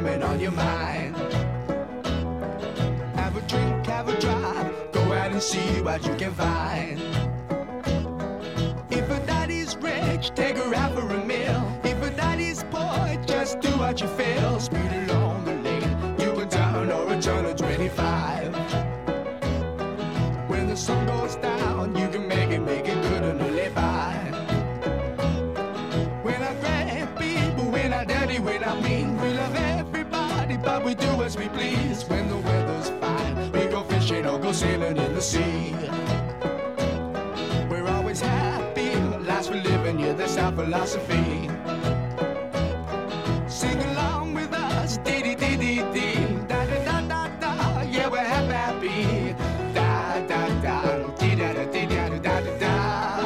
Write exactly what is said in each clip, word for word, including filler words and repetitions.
women on your mind. Have a drink, have a drive, go out and see what you can find. If a daddy's rich, take her out for a meal. If a daddy's poor, just do what you feel. Speed along the lane, you can turn or a turn of twenty-five. When the sun goes down, you can make it, make it good and live by. When I grab people, when I dirty, when I mean, we love everybody, but we do as we please. When the weather's fine, we go fishing or go sailing in the sea. We're always happy, lives we're living, yeah, that's our philosophy. Sing along with us, dee dee dee dee dee, da da da da da, yeah, we're happy, happy, da da da, dee da da dee da da da da da,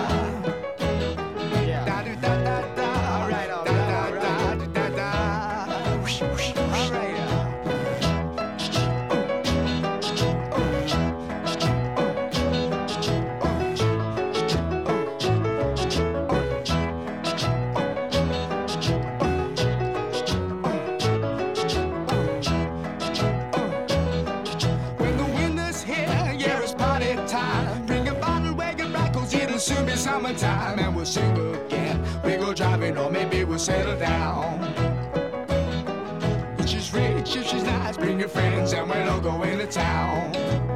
yeah, da da da da da, all right, all right, da da da da da, all right. Soon be summertime and we'll sing again. We go driving or maybe we'll settle down. If she's rich, if she's nice, bring your friends and we'll all go into town.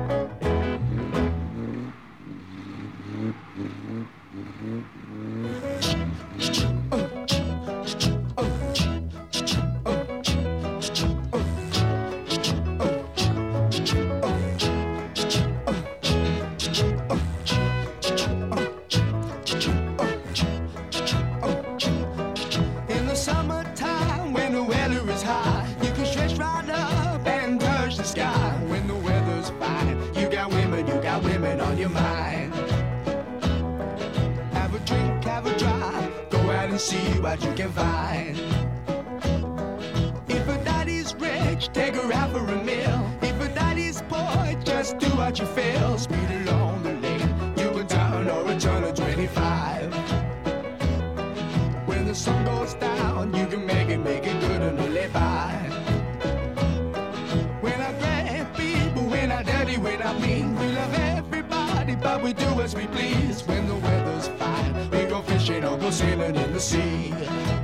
Women on your mind. Have a drink, have a drive, go out and see what you can find. If a daddy's rich, take her out for a meal. If a daddy's poor, just do what you feel. Speed along the lane, you can turn or a turn of twenty-five. When the sun goes down, you can make it, make it good and live by. When I grab people, when I dirty, when I mean, we love everybody, but we do as we please. When the weather's fine, we go fishing or go sailing in the sea.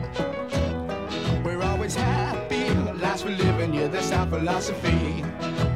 We're always happy, lives we're living, yeah, that's our philosophy.